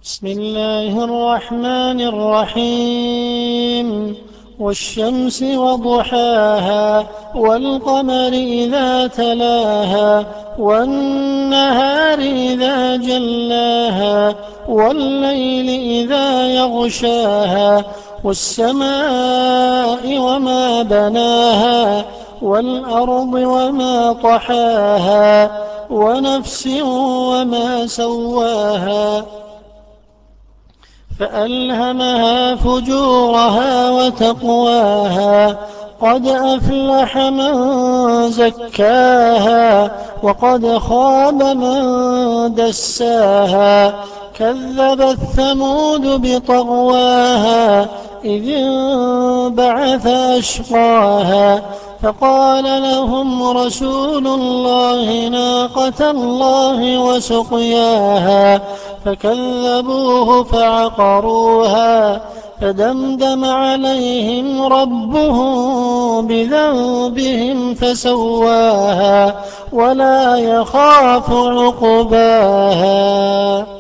بسم الله الرحمن الرحيم والشمس وضحاها والقمر إذا تلاها والنهار إذا جلاها والليل إذا يغشاها والسماء وما بناها والأرض وما طحاها ونفس وما سواها فألهمها فجورها وتقواها قد أفلح من زكاها وقد خاب من دساها كذبت ثمود بطغواها إذ انبعث أشقاها فقال لهم رسول الله ناقة الله وسقياها فكذبوه فعقروها فدمدم عليهم ربهم بذنبهم فسواها ولا يخاف عقباها.